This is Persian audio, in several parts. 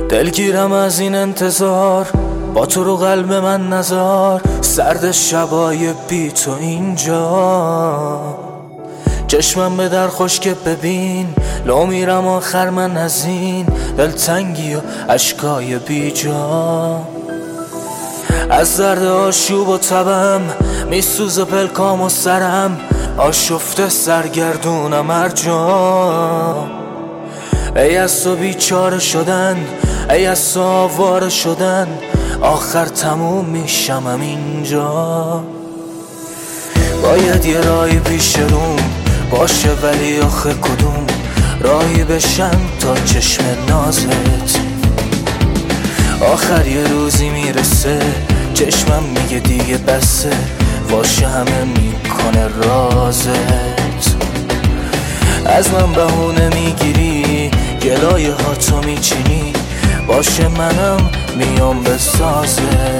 دلگیرم از این انتظار، با تو رو قلب من نزار، سرد شبای بی تو اینجا. چشمم به در خشک ببین، لو میرم آخر من از این دلتنگی و عشقای بی جا. از درد آشوب و تبم میسوزه پلکام و سرم، آشفته سرگردونم هر جا. ای از تو بیچاره شدن، ای از تو آواره شدن، آخر تموم میشم اینجا. باید یه راهی پیش روم باشه، ولی آخه کدوم راهی بشم تا چشم نازت. آخر یه روزی میرسه چشمم میگه دیگه بسه، واشه همه میکنه رازت. از من بهونه میگیری، گلایه ها تو میچینی، باشه منم میام به سازت.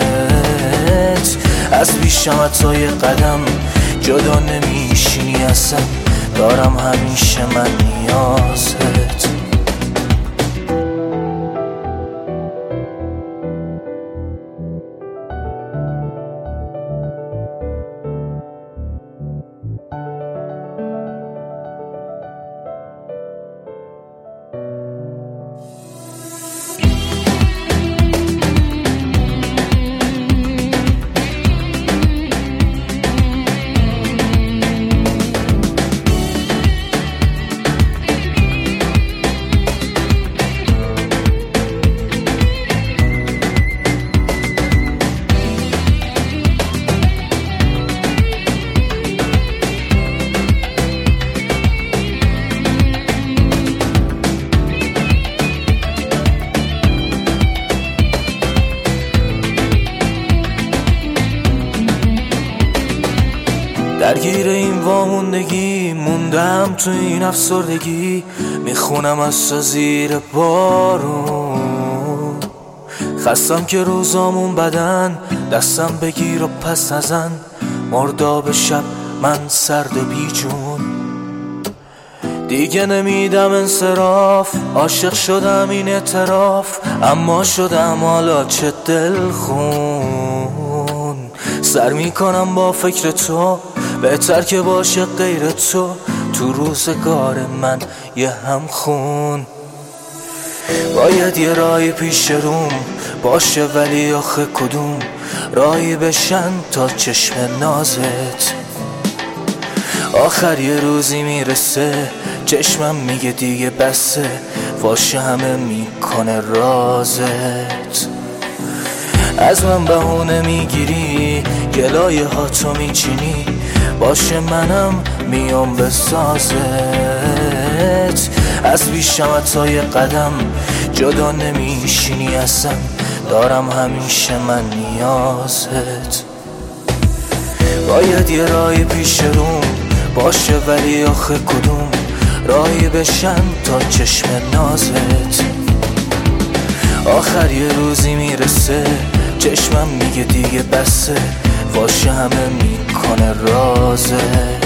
از پیشم تا یه قدم جدا نمیشینی اصلا، دارم همیشه من نیازت. درگیر این واموندگی موندم تو این افسردگی، میخونم از تو زیر بارون. خستم که روزامون بدن، دستم بگیر و پس نزن، مرداب شب من سرد و بیجون. دیگه نمیدم انصراف، عاشق شدم این اعتراف، اما شدم حالا چه دلخون. سر میکنم با فکر تو، بهتر که باشه غیر تو تو روزگار من یه همخون. باید یه راهی پیش روم باشه، ولی آخه کدوم راهی بشن تا چشم نازت. آخر یه روزی میرسه چشمم میگه دیگه بسه، واشه همه میکنه رازت. از من بهونه میگیری، گلایه ها تو میچینی، باشه منم میام به سازت. از پیشم تا یه قدم جدا نمیشینی اصلا، دارم همیشه من نیازت. باید یه راهی پیش روم باشه، ولی آخه کدوم راهی بشن تا چشم نازت. آخر یه روزی میرسه چشمم میگه دیگه بسه، واشه همه میکنه رازت.